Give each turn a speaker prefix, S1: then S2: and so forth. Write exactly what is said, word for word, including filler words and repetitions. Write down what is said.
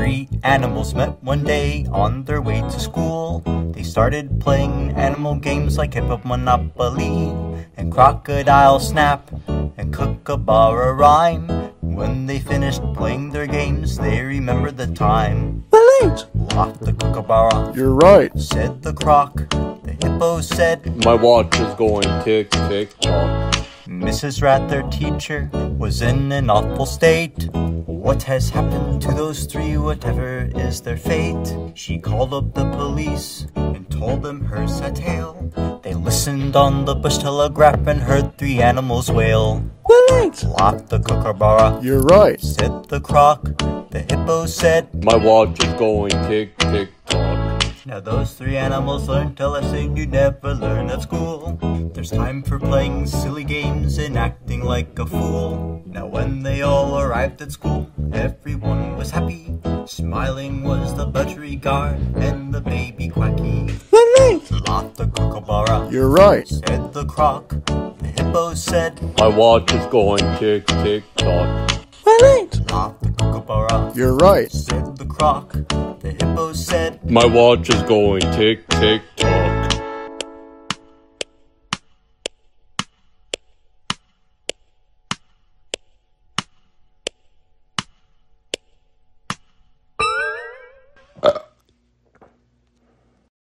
S1: Three animals met one day on their way to school. They started playing animal games like Hippo Monopoly and Crocodile Snap and Kookaburra Rhyme. When they finished playing their games, they remembered the time.
S2: We're late.
S1: Laughed the Kookaburra.
S2: You're right,
S1: Said the Croc. The Hippo said,
S3: My watch is going tick, tick, tock.
S1: Missus Rat, their teacher, was in an awful state. What has happened to those three, whatever is their fate? She called up the police and told them her sad tale. They listened on the bush telegraph and heard three animals wail.
S2: we're late.
S1: Laughed the Kookaburra.
S2: You're right.
S1: Said the Croc. The Hippo said,
S3: My watch is going tick, tick, tock.
S1: Now those three animals learned a lesson you never learn at school. There's time for playing silly games and acting like a fool. Now when they all arrived at school, everyone was happy. Smiling was the buttery guard and the baby Quacky.
S2: We're late.
S1: Laughed the Kookaburra.
S2: You're right.
S1: Said the Croc. The Hippo said,
S3: My watch is going tick, tick, tock.
S2: We're late.
S1: Laughed the Kookaburra.
S2: You're right.
S1: Said the Croc. The Hippo said,
S3: My watch is going tick, tick, tock.